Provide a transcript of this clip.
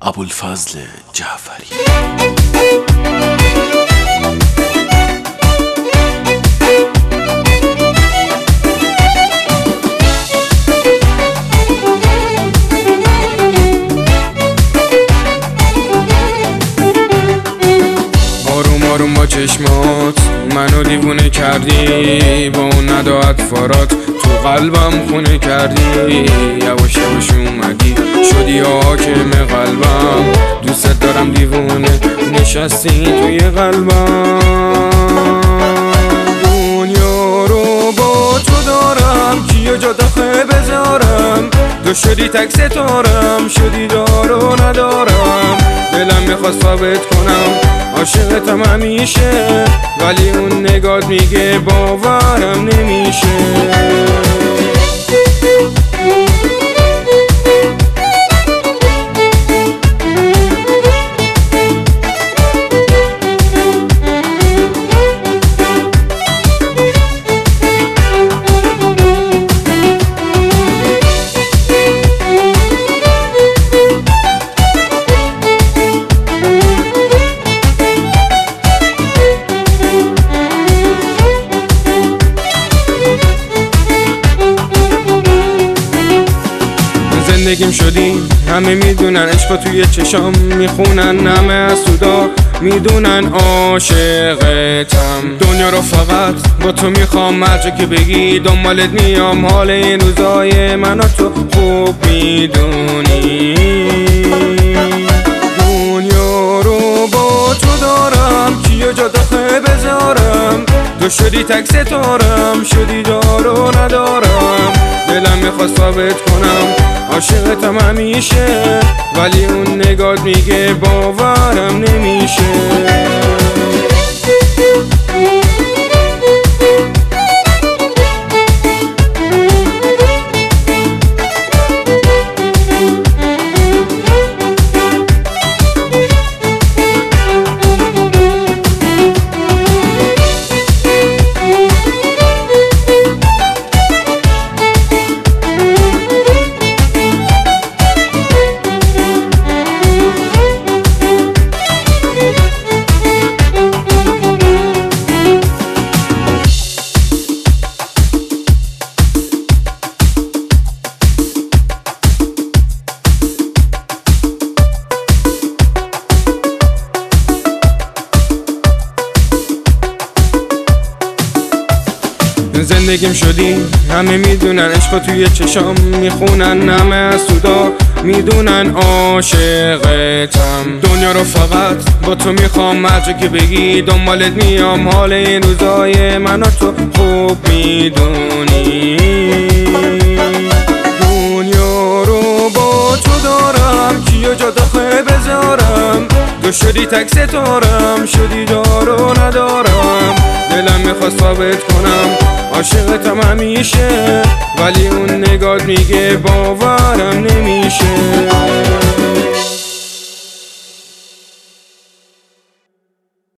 ابوالفضل جعفری. آروم آروم با چشمات منو دیوونه کردی، با اون ندا اطفارات تو قلبم خونه کردی. یواش یواش اومدی شدی حاکم قلبم، دوست دارم دیوونه نشستی توی قلبم. دنیا رو با تو دارم، کیو جا داخل بذارم؟ تو شدی تک ستارم، شدی دارو ندارم. دلم میخواست ثابت کنم عاشقتم همیشه، ولی اون نگات میگه باورم نمیشه. زندگیم شدی، همه میدونن عشق توی چشام میخونن، همه از سودا میدونن عاشقتم. دنیا رو فقط با تو میخوام، هر جا که بگی دنبالت میام. حال این روزای منو تو خوب میدونی. دنیا رو با تو دارم، کیو جا داخل بذارم؟ تو شدی تک ستارم، شدی دارو ندارم. دلم میخواست ثابت کنم عاشقتم همیشه، ولی اون نگات میگه باورم نمیشه. زندگیم شدی، همه میدونن عشق توی چشام میخونن، همه از سودا میدونن عاشقتم. دنیا رو فقط با تو میخوام، هر جا که بگی دنبالت میام. حال این روزای منو تو خوب میدونی. دنیا رو با تو دارم، کیو جا داخل بذارم؟ تو شدی تک ستارم، شدی دارو ندارم. دلم میخواست ثابت کنم عاشقتم همیشه، ولی اون نگات میگه باورم نمیشه.